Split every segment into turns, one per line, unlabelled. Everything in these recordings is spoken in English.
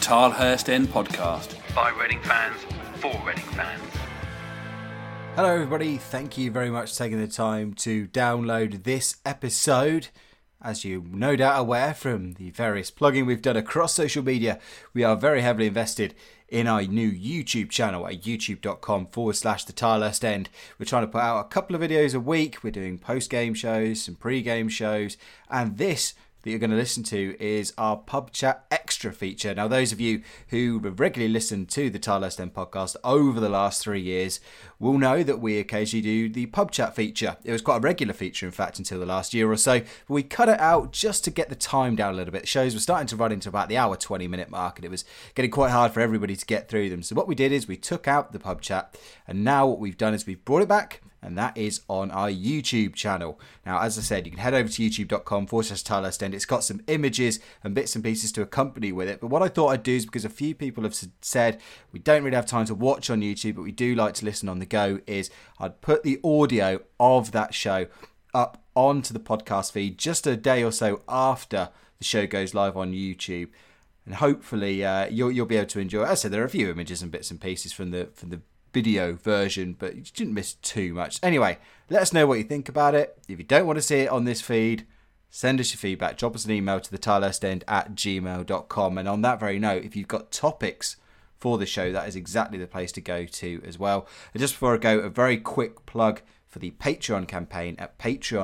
Tilehurst End Podcast.
By Reading fans, for Reading fans.
Hello everybody, thank you very much for taking the time to download this episode. As you're no doubt aware from the various plugging we've done across social media, we are very heavily invested in our new YouTube channel at youtube.com/The Tilehurst End. We're trying to put out a couple of videos a week. We're doing post-game shows, some pre-game shows, and this that you're going to listen to is our Pub Chat Extra feature. Now, those of you who have regularly listened to the Tilehurst End podcast over the last 3 years will know that we occasionally do the Pub Chat feature. It was quite a regular feature, in fact, until the last year or so. But we cut it out just to get the time down a little bit. The shows were starting to run into about the hour, 20-minute mark, and it was getting quite hard for everybody to get through them. So what we did is we took out the Pub Chat, and now what we've done is we've brought it back, and that is on our YouTube channel. Now, as I said, you can head over to youtube.com/Tilehurst End. It's got some images and bits and pieces to accompany with it. But what I thought I'd do is, because a few people have said we don't really have time to watch on YouTube, but we do like to listen on the go, is I'd put the audio of that show up onto the podcast feed just a day or so after the show goes live on YouTube. And hopefully you'll be able to enjoy it. As I said, there are a few images and bits and pieces from the video version, but you didn't miss too much. Anyway, let us know what you think about it. If you don't want to see it on this feed, send us your feedback. Drop us an email to thetilehurstend@gmail.com. And on that very note, if you've got topics for the show, that is exactly the place to go to as well. And just before I go, a very quick plug for the Patreon campaign at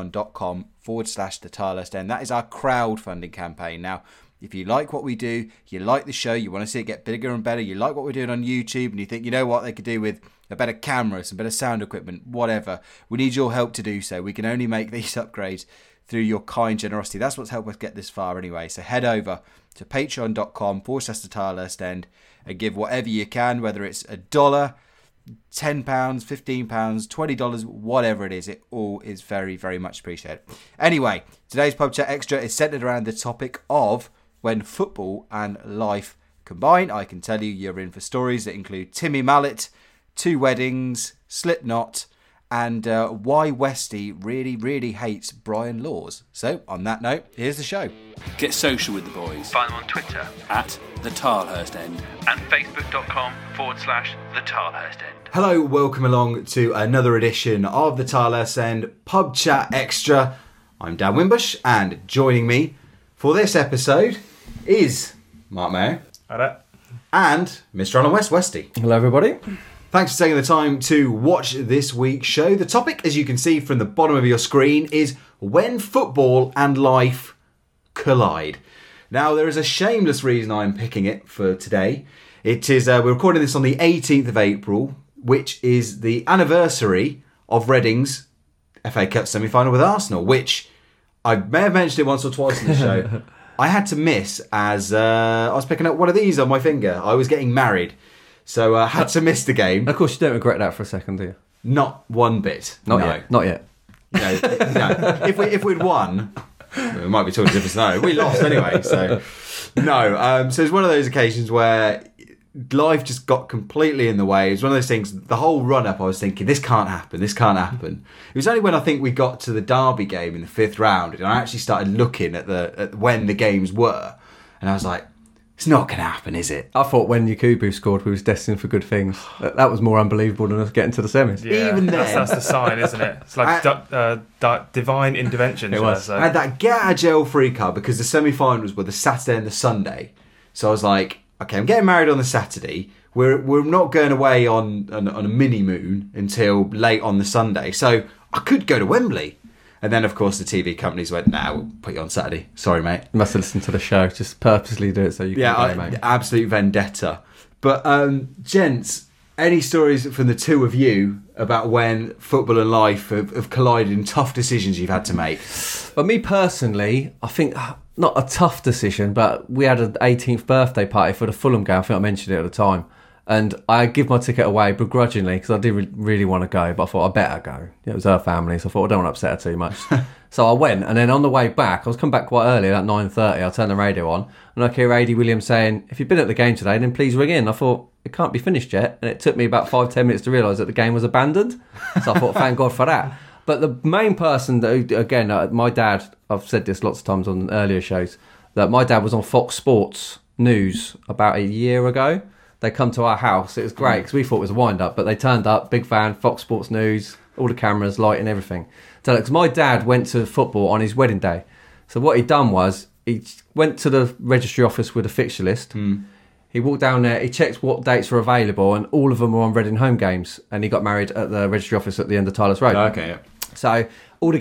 patreon.com/thetilehurstend. That is our crowdfunding campaign. Now, if you like what we do, you like the show, you want to see it get bigger and better, you like what we're doing on YouTube, and you think, you know what, they could do with a better camera, some better sound equipment, whatever, we need your help to do so. We can only make these upgrades through your kind generosity. That's what's helped us get this far anyway. So head over to patreon.com/thetilehurstend and give whatever you can, whether it's $1, £10, £15, $20, whatever it is. It all is very, very much appreciated. Anyway, today's Pub Chat Extra is centered around the topic of when football and life combine. I can tell you you're in for stories that include Timmy Mallet, 2 weddings, Slipknot, and why Westy really, really hates Brian Laws. So, on that note, here's the show.
Get social with the boys
Find them on Twitter
at the Tilehurst End.
and facebook.com/The Tilehurst End.
Hello, welcome along to another edition of the Tilehurst End Pub Chat Extra. I'm Dan Wimbush, and joining me for this episode is Mark Mayo.
Hello.
And Mr. Alan Westy.
Hello, everybody.
Thanks for taking the time to watch this week's show. The topic, as you can see from the bottom of your screen, is when football and life collide. Now, there is a shameless reason I'm picking it for today. It is we're recording this on the 18th of April, which is the anniversary of Reading's FA Cup semi-final with Arsenal, which I may have mentioned it once or twice in the show. I had to miss as I was picking up one of these on my finger. I was getting married, so I had to miss the game.
Of course, you don't regret that for a second, do you?
Not one bit.
Not yet. Not yet.
No. If we'd won, we might be talking different. No, we lost anyway. So no. So it's one of those occasions where life just got completely in the way. It was one of those things. The whole run up, I was thinking, this can't happen. This can't happen. It was only when I think we got to the Derby game in the 5th round, and I actually started looking at when the games were, and I was like, it's not going to happen, is it?
I thought when Yakubu scored, we was destined for good things. That was more unbelievable than us getting to the semis.
Yeah,
Even then,
that's the sign, isn't it? It's like divine intervention.
It was.
I had that get out of jail free card because the semi-finals were the Saturday and the Sunday. So I was like, okay, I'm getting married on the Saturday. We're not going away on a mini moon until late on the Sunday. So I could go to Wembley. And then, of course, the TV companies went, nah, we'll put you on Saturday. Sorry, mate.
You must have listened to the show. Just purposely do it so you can go, mate.
Absolute vendetta. But, gents, any stories from the two of you about when football and life have collided in tough decisions you've had to make?
But me personally, I think, not a tough decision, but we had an 18th birthday party for the Fulham game. I think I mentioned it at the time. And I give my ticket away begrudgingly because I did really want to go, but I thought I better go. It was her family, so I thought I don't want to upset her too much. So I went, and then on the way back, I was coming back quite early, at 9:30. I turned the radio on, and I hear Adi Williams saying, "If you've been at the game today, then please ring in." I thought, it can't be finished yet. And it took me about 5-10 minutes to realise that the game was abandoned. So I thought, thank God for that. But the main person, that, again, my dad, I've said this lots of times on earlier shows, that my dad was on Fox Sports News about a year ago. They come to our house. It was great because we thought it was a wind-up, but they turned up, big fan, Fox Sports News, all the cameras, lighting, everything. So, because my dad went to football on his wedding day. So what he'd done was he went to the registry office with a fixture list. He walked down there, he checked what dates were available, and all of them were on Reading home games. And he got married at the registry office at the end of Tyler's Road.
Okay, yeah.
So all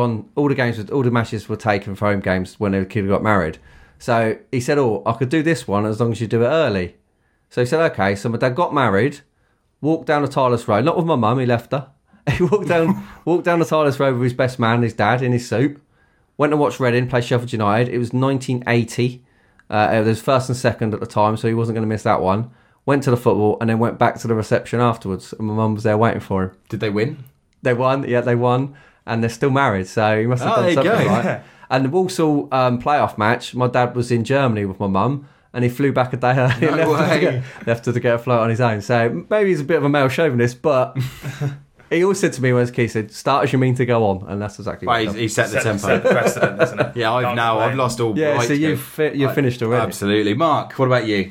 the matches were taken for home games when the kid got married. So he said, I could do this one as long as you do it early. So he said, okay. So my dad got married, walked down the Tyler's Road, not with my mum, he left her. He walked down the Tyler's Road with his best man, his dad, in his suit. Went and watched Reading play Sheffield United. It was 1980. It was first and second at the time, so he wasn't going to miss that one. Went to the football and then went back to the reception afterwards. And my mum was there waiting for him.
Did they win?
They won. Yeah, they won. And they're still married, so he must have done something right. And the Walsall playoff match, my dad was in Germany with my mum. And he flew back a day early. Left her to get a float on his own. So maybe he's a bit of a male chauvinist, but he always said to me when I was a kid, he said, start as you mean to go on. And that's exactly what
he set the tempo.
Set the precedent, isn't it?
Yeah, I've lost all
Yeah,
right
so you've finished already.
Absolutely. Mark, what about you?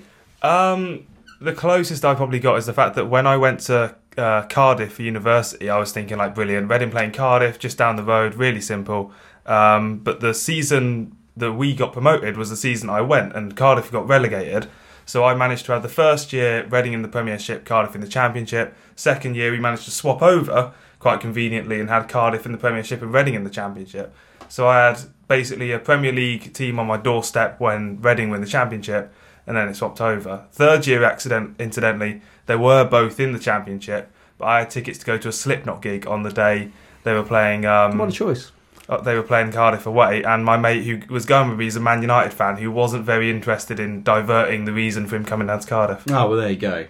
The closest I probably got is the fact that when I went to Cardiff for university, I was thinking, like, brilliant. Reading playing Cardiff, just down the road, really simple. But the season that we got promoted was the season I went, and Cardiff got relegated. So I managed to have the first year Reading in the Premiership, Cardiff in the Championship. Second year we managed to swap over quite conveniently and had Cardiff in the Premiership and Reading in the Championship. So I had basically a Premier League team on my doorstep when Reading were in the Championship, and then it swapped over. Third year, incidentally, they were both in the Championship, but I had tickets to go to a Slipknot gig on the day they were playing.
What a choice.
They were playing Cardiff away, and my mate who was going with me is a Man United fan who wasn't very interested in diverting the reason for him coming down to Cardiff.
Oh, well, there you go.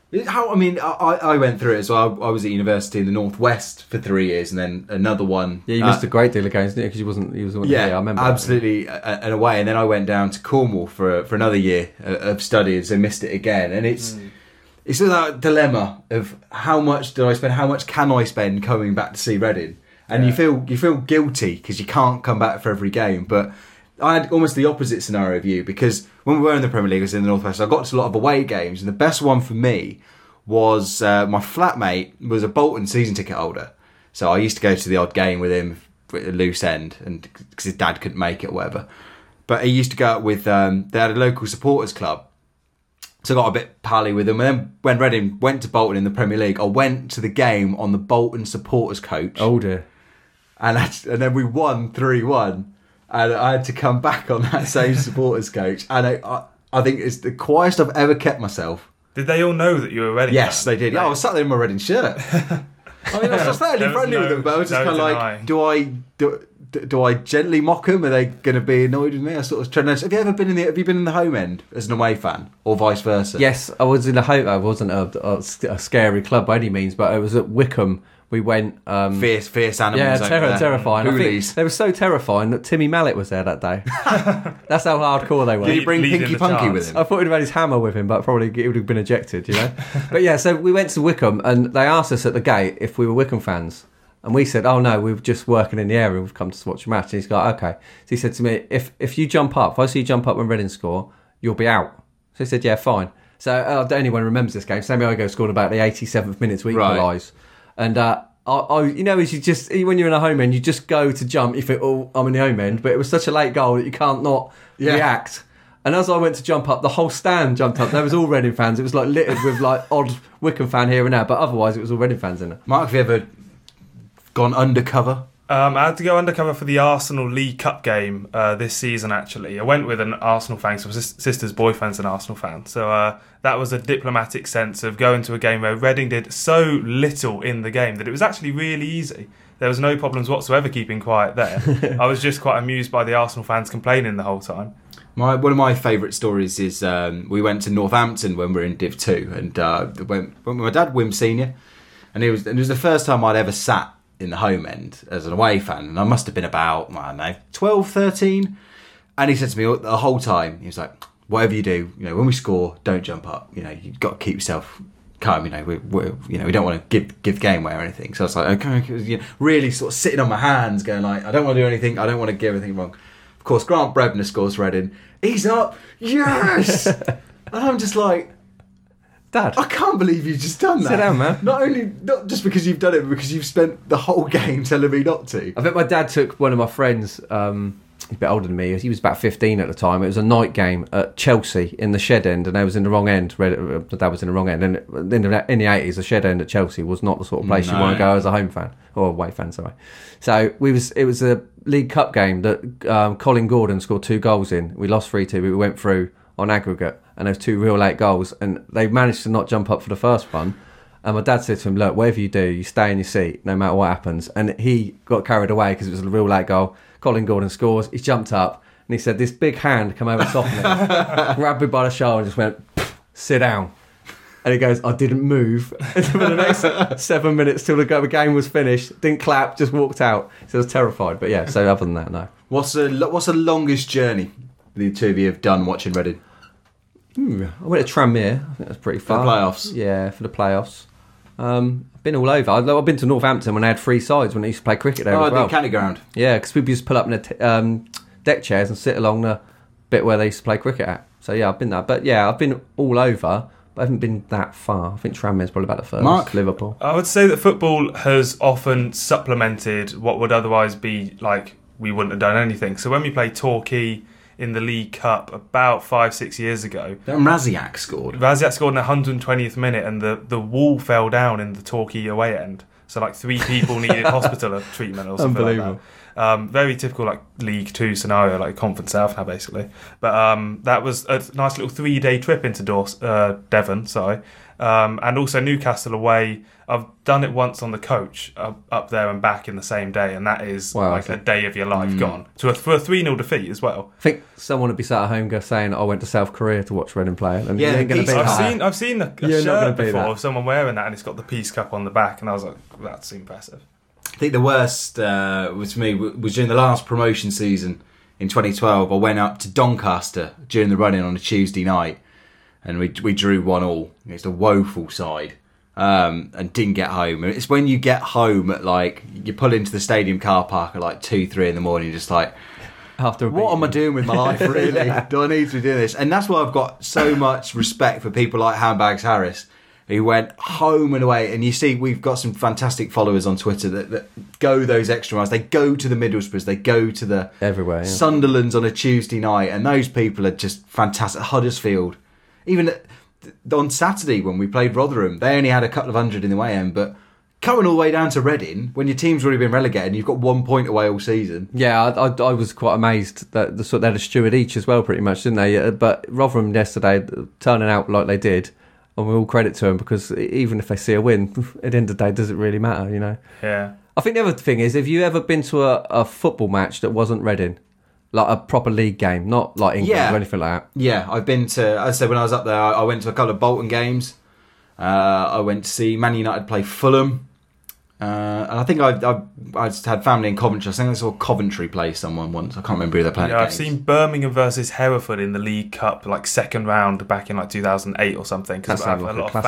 I went through it as well. I was at university in the Northwest for 3 years, and then another one.
Yeah, you missed a great deal of games, didn't you? Because he wasn't
yeah,
here. I remember.
Absolutely, and away. And then I went down to Cornwall for another year of study, so missed it again. And it's that dilemma of how much do I spend? How much can I spend coming back to see Reading? And you feel guilty because you can't come back for every game. But I had almost the opposite scenario of you, because when we were in the Premier League, I was in the Northwest, I got to a lot of away games, and the best one for me was my flatmate was a Bolton season ticket holder. So I used to go to the odd game with him at a loose end, and because his dad couldn't make it or whatever. But he used to go out with, they had a local supporters club. So I got a bit pally with them. And then when Reading went to Bolton in the Premier League, I went to the game on the Bolton supporters coach.
Oh dear.
And then we won 3-1. And I had to come back on that same supporters coach. And I think it's the quietest I've ever kept myself.
Did they all know that you were Reading?
Yes, they did. Yeah, I was sat there in my Reading shirt. I mean, I was fairly friendly with them, but I was just kind of like, do I gently mock them? Are they going to be annoyed with me? I sort of trying to. Have you been in the home end as an away fan, or vice versa?
Yes, I was in the home. I wasn't a scary club by any means, but I was at Wickham. We went
fierce animals.
Yeah, terrifying. I think
Hoolies.
they were so terrifying that Timmy Mallet was there that day. That's how hardcore they were.
Did he bring
Leading
Pinky
the
Punky
chance.
with him?
I thought he'd have had his hammer with him, but probably he would have been ejected, you know. But yeah, so we went to Wickham, and they asked us at the gate if we were Wickham fans, and we said, "Oh no, we're just working in the area. We've come to watch a match." And he's like, "Okay." So he said to me, "If you jump up, if I see you jump up when Reading score, you'll be out." So he said, "Yeah, fine." So I don't know anyone remembers this game. Sammy Ogo scored about the 87th minute to equalise, and. You know, as you just when you're in a home end, you just go to jump. You think, "Oh, I'm in the home end," but it was such a late goal that you can't not react. And as I went to jump up, the whole stand jumped up. There was all Reading fans. It was like littered with like odd Wickham fan here and there, but otherwise it was all Reading fans in it.
Mark, have you ever gone undercover?
I had to go undercover for the Arsenal League Cup game this season, actually. I went with an Arsenal fan, so my sister's boyfriend's an Arsenal fan. So that was a diplomatic sense of going to a game where Reading did so little in the game that it was actually really easy. There was no problems whatsoever keeping quiet there. I was just quite amused by the Arsenal fans complaining the whole time.
One of my favourite stories is we went to Northampton when we were in Div 2, and when my dad Wim Senior, and it was the first time I'd ever sat in the home end as an away fan, and I must have been about, I don't know, 12, 13, and he said to me the whole time, he was like, whatever you do, you know, when we score, don't jump up, you know, you've got to keep yourself calm, you know, we don't want to give the game away or anything. So I was like, okay, you know, really sort of sitting on my hands going like, I don't want to do anything, I don't want to give anything wrong. Of course, Grant Brebner scores Reading. He's up. Yes! And I'm just like,
Dad,
I can't believe you've just done that.
Sit down, man.
Not just because you've done it, but because you've spent the whole game telling me not to.
I bet my dad took one of my friends, he's a bit older than me, he was about 15 at the time. It was a night game at Chelsea in the Shed End, and I was in the wrong end. My dad was in the wrong end. And in the 80s, the Shed End at Chelsea was not the sort of place you want to go as a home fan, or away fan, sorry. So it was a League Cup game that Colin Gordon scored 2 goals in. We lost 3-2, but we went through on aggregate, and there was 2 real late goals, and they managed to not jump up for the first one. And my dad said to him, look, whatever you do, you stay in your seat no matter what happens. And he got carried away because it was a real late goal. Colin Gordon scores, he jumped up, and he said this big hand come over top of me, grabbed me by the shoulder and just went, sit down. And he goes, I didn't move for the next 7 minutes till the game was finished. Didn't clap, just walked out. So I was terrified. But yeah, so other than that, no.
What's the longest journey the two of you have done watching Reading?
I went to Tranmere. I think that's pretty far.
For the playoffs?
Yeah, for the playoffs. I've been all over. I've been to Northampton when they had 3 sides when they used to play cricket there as well.
The county ground.
Yeah, because people used to pull up in the deck chairs and sit along the bit where they used to play cricket at. So yeah, I've been there. But yeah, I've been all over, but I haven't been that far. I think Tranmere's probably about the furthest.
Mark?
Liverpool.
I would say that football has often supplemented what would otherwise be like we wouldn't have done anything. So when we played Torquay in the League Cup about 5-6 years ago,
Raziak scored.
Raziak scored in the 120th minute, and the wall fell down in the Torquay away end. So like 3 people needed hospital treatment or something like that. Very typical like League 2 scenario, like Conference South now basically. But that was a nice little 3-day trip into Devon, and also Newcastle away. I've done it once on the coach up there and back in the same day, and that is a day of your life gone. So for a 3-0 defeat as well.
I think someone would be sat at home saying, I went to South Korea to watch Reading play. And
yeah,
I've seen a shirt before of someone wearing that, and it's got the Peace Cup on the back, and I was like, that's impressive.
I think the worst was for me was during the last promotion season in 2012. I went up to Doncaster during the run-in on a Tuesday night, and we drew 1-1 against a woeful side, and didn't get home. And it's when you get home at you pull into the stadium car park at 2-3 in the morning, you're just like, what am I doing with my life, really? Do I need to do this? And that's why I've got so much respect for people like Handbags Harris, who went home and away. And you see, we've got some fantastic followers on Twitter that go those extra miles. They go to the Middlesbroughs, they go to the
everywhere,
Sunderlands on a Tuesday night, and those people are just fantastic. Huddersfield, even on Saturday when we played Rotherham, they only had a couple of hundred in the way end, but coming all the way down to Reading when your team's already been relegated and you've got 1 point away all season.
Yeah, I was quite amazed that they had a steward each as well, pretty much, didn't they? But Rotherham yesterday turning out like they did, and we all credit to them, because even if they see a win, at the end of the day, does it really matter, you know?
Yeah.
I think the other thing is, have you ever been to a football match that wasn't Reading? Like a proper league game, not like England or anything like that?
Yeah, I've been to, I'd say when I was up there, I went to a couple of Bolton games. I went to see Man United play Fulham. And I think I just had family in Coventry. I think I saw Coventry play someone once. I can't remember who they're playing.
Yeah, I've seen Birmingham versus Hereford in the League Cup, second round back in 2008 or something. Because I have a lot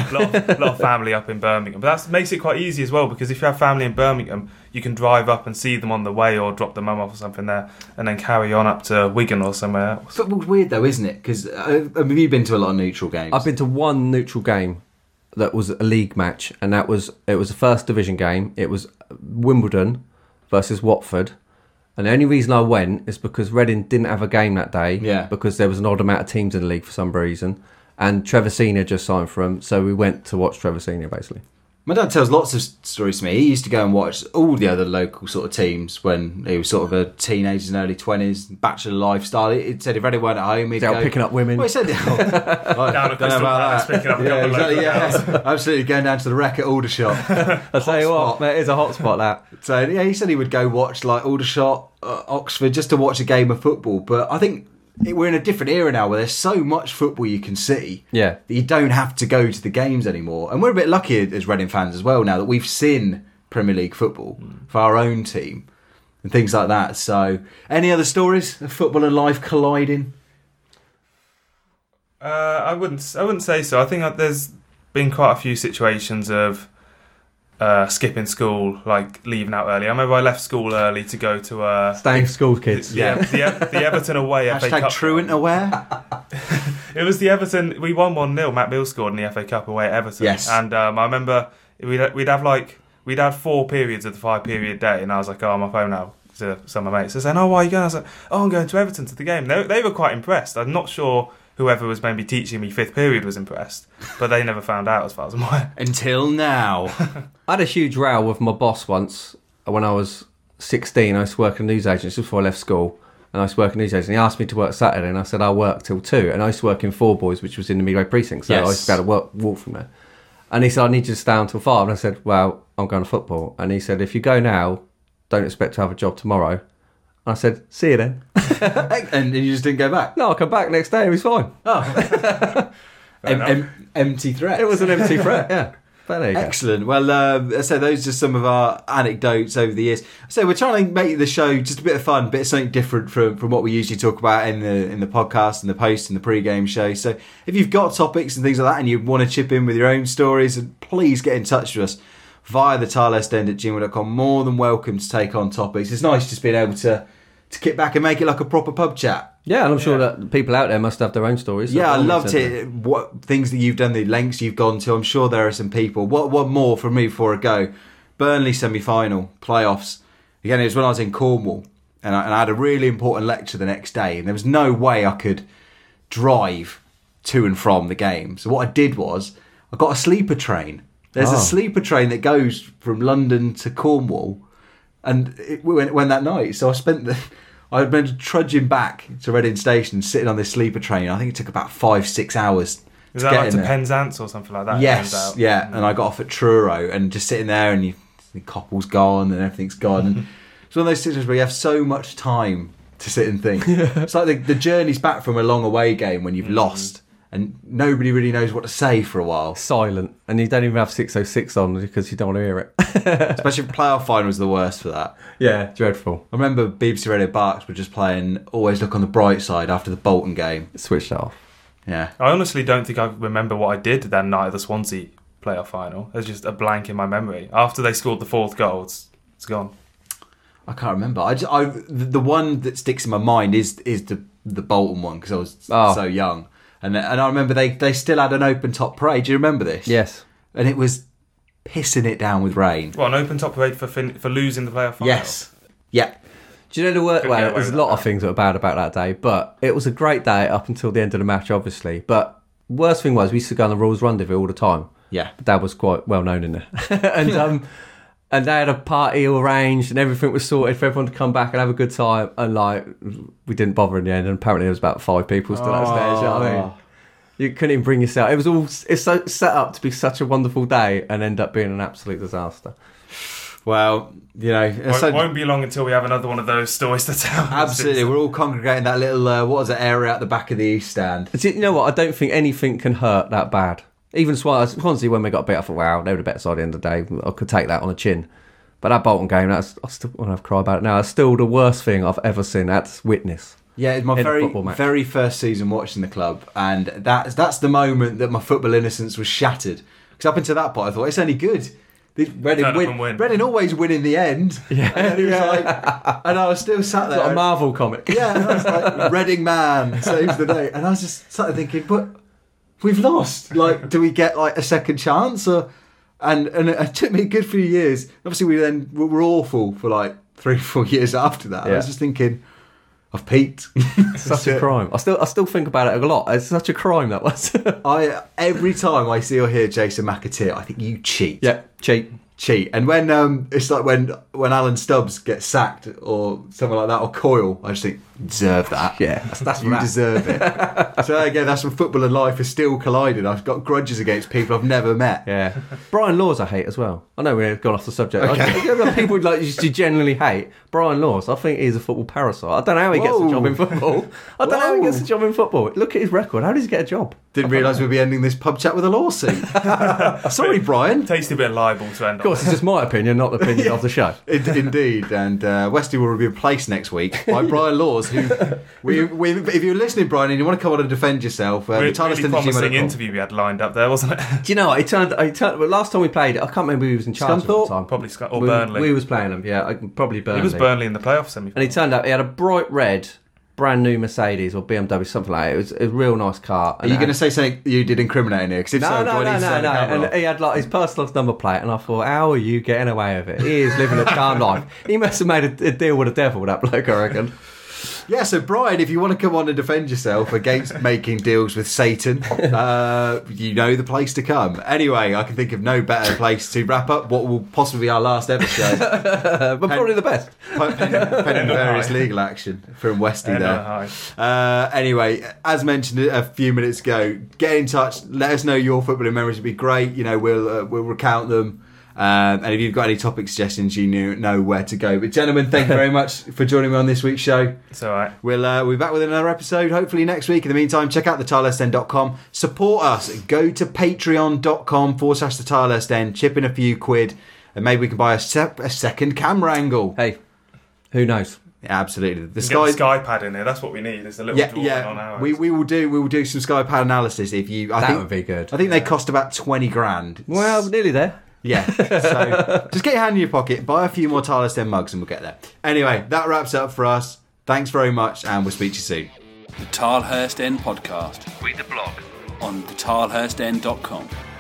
of family up in Birmingham. But that makes it quite easy as well, because if you have family in Birmingham, you can drive up and see them on the way, or drop the mum off or something there, and then carry on up to Wigan or somewhere else.
Football's weird though, isn't it? Because have you been to a lot of neutral games?
I've been to one neutral game that was a league match, and it was a first division game. It was Wimbledon versus Watford, and the only reason I went is because Reading didn't have a game that day, because there was an odd amount of teams in the league for some reason, and Trevor Senior just signed for him, so we went to watch Trevor Senior basically.
My dad tells lots of stories to me. He used to go and watch all the other local sort of teams when he was sort of a teenager in early 20s, bachelor lifestyle. He said if Reading weren't at home, he'd go
picking up women.
Well, he said
down at Crystal Palace, picking up
absolutely going down to the Wreck at Aldershot.
I tell you what, mate, it's a hot spot that.
So yeah, he said he would go watch Aldershot, Oxford, just to watch a game of football. But I think we're in a different era now where there's so much football you can see that you don't have to go to the games anymore. And we're a bit lucky as Reading fans as well now that we've seen Premier League football for our own team and things like that. So any other stories of football and life colliding?
I wouldn't say so. I think there's been quite a few situations of skipping school, like leaving out early. I remember I left school early to go to
Staying school, kids.
the Everton away FA
Hashtag
Cup.
truant aware.
It was the Everton. We won 1-0. Matt Mills scored in the FA Cup away at Everton.
Yes.
And I remember we'd have 4 periods of the 5-period day, and I was like, oh, I'm off home now. To some of my mates, they're saying, "Oh, why are you going?" I was like, "Oh, I'm going to Everton to the game." They were quite impressed. I'm not sure whoever was maybe teaching me 5th period was impressed, but they never found out as far as I'm aware.
Until now.
I had a huge row with my boss once when I was 16. I used to work in a news agency before I left school, and I used to work in a news agency. He asked me to work Saturday, and I said I'll work till 2. And I used to work in Four Boys, which was in the Midway precinct, so I used to be able to walk from there. And he said, "I need you to stay until 5." And I said, "Well, I'm going to football." And he said, "If you go now, don't expect to have a job tomorrow." And I said, "See you then."
And you just didn't go back?
No, I come back next day. It was fine.
Oh. Empty threat.
It was an empty threat, yeah. But there you go.
Excellent. Well, so those are some of our anecdotes over the years. So we're trying to make the show just a bit of fun, a bit of something different from what we usually talk about in the podcast and the post and the pre-game show. So if you've got topics and things like that and you want to chip in with your own stories, please get in touch with us via the tilehurstend@gmail.com. More than welcome to take on topics. It's nice just being able to kick back and make it like a proper pub chat.
Yeah, and I'm sure that people out there must have their own stories.
Yeah, I loved it. What things that you've done, the lengths you've gone to. I'm sure there are some people. What more from me before I go? Burnley semi-final, playoffs. Again, it was when I was in Cornwall, and I had a really important lecture the next day, and there was no way I could drive to and from the game. So what I did was I got a sleeper train. There's a sleeper train that goes from London to Cornwall, and we went that night. So I'd been trudging back to Reading Station, sitting on this sleeper train. I think it took about 5-6 hours.
Was that like to Penzance or something like that?
Yes, yeah. And I got off at Truro and just sitting there, and the couple's gone and everything's gone. And it's one of those situations where you have so much time to sit and think. It's like the journey's back from a long away game when you've lost. And nobody really knows what to say for a while.
Silent. And you don't even have 606 on because you don't want to hear it.
Especially if playoff finals are the worst for that.
Yeah, dreadful.
I remember BBC Radio Berks were just playing Always Look on the Bright Side after the Bolton game.
Switched that off.
Yeah.
I honestly don't think I remember what I did that night of the Swansea playoff final. There's just a blank in my memory. After they scored the 4th goal, it's gone.
I can't remember. The one that sticks in my mind is the Bolton one because I was so young. And I remember they still had an open top parade. Do you remember this?
Yes.
And it was pissing it down with rain.
What, an open top parade for losing the playoff final?
Yes. Yeah.
Do you know the work? Well, there's a lot of things that were bad about that day, but it was a great day up until the end of the match, obviously. But worst thing was we used to go on the Rules Rendezvous all the time.
Yeah.
Dad was quite well known in there, and they had a party all arranged and everything was sorted for everyone to come back and have a good time. And like, we didn't bother in the end. And apparently there was about 5 people still upstairs. You know what I mean? You couldn't even bring yourself. It was it's so set up to be such a wonderful day and end up being an absolute disaster.
Well, you know,
it won't be long until we have another one of those stories to tell.
Absolutely, we're all congregating that little area at the back of the East Stand.
You know what? I don't think anything can hurt that bad. Even Swansea, when we got beat, I thought, wow, they were the better side at the end of the day. I could take that on the chin. But that Bolton game, I still want to cry about it now. It's still the worst thing I've ever seen. That's witness.
Yeah, it's my very first season watching the club, and that's the moment that my football innocence was shattered. Because up until that point, I thought it's only good. Reading always win in the end.
Yeah,
and I was still sat there.
It's like a Marvel comic.
Yeah, and I was like, Reading man saves the day, and I was just sat there thinking, but we've lost. Like, do we get like a second chance? And it took me a good few years. Obviously, we were awful for like 3-4 years after that. Yeah. I was just thinking, I've peaked.
Such a crime. I still think about it a lot. It's such a crime, that was.
Every time I see or hear Jason McAteer, I think you cheat.
Yeah, cheat.
And when it's like when Alan Stubbs gets sacked or someone like that, or Coyle, I just think, deserve that.
Yeah, that's
you deserve it. So again, that's when football and life are still colliding. I've got grudges against people I've never met.
Yeah, Brian Laws I hate as well. I know we've gone off the subject. Okay. People like you genuinely hate Brian Laws. I think he's a football parasite. I don't know how he gets a job in football. I don't know how he gets a job in football. Look at his record. How does he get a job?
Didn't realise we'd be ending this pub chat with a lawsuit. Sorry, Brian.
Tasty bit liable to end on.
Of course, it's just my opinion, not the opinion of the show.
Indeed. And Westy will be replaced next week by Brian Laws, if you're listening, Brian, and you want to come on and defend yourself, the
Really
TarlHurstEnd@gmail.com.
promising interview we had lined up there, wasn't it?
Do you know what? He turned. Well, last time we played, I can't remember who was in charge at the
Scunthorpe?
time.
Probably or Burnley.
We was playing them. Yeah, probably Burnley.
It was Burnley in the playoff semi.
And he turned up. He had a bright red, brand new Mercedes or BMW, something like that. It was a real nice car.
Are you going to say something you did incriminating here? Because if so, do I need to turn the camera
And
off?
he had like his personal number plate, and I thought, how are you getting away with it? He is living a charmed life. He must have made a deal with the devil, that bloke, I reckon.
Yeah, so Brian, if you want to come on and defend yourself against making deals with Satan, you know the place to come. Anyway, I can think of no better place to wrap up what will possibly be our last ever show.
But probably the best.
Pending various legal action from Westy there. Anyway, as mentioned a few minutes ago, get in touch. Let us know your footballing memories. Would be great. You know, we'll recount them. And if you've got any topic suggestions, you know where to go. But gentlemen, thank you very much for joining me on this week's show.
It's all right.
We'll be back with another episode hopefully next week. In the meantime, check out thetilehurstend.com. Support us. Go to patreon.com/the TarlHurstEnd. Chip in a few quid, and maybe we can buy a second camera angle.
Hey, who knows?
Yeah, absolutely.
Get the Sky Pad in here. That's what we need. There's a little drawing on ours.
We will do some Sky Pad analysis. If you,
That would be good.
I think they cost about 20 grand.
Well, nearly there.
Yeah, so just get your hand in your pocket, buy a few more TarlHurstEnd mugs, and we'll get there. Anyway, that wraps up for us. Thanks very much, and we'll speak to you soon.
The TarlHurstEnd podcast
Read the blog.
on thetilehurstend.com.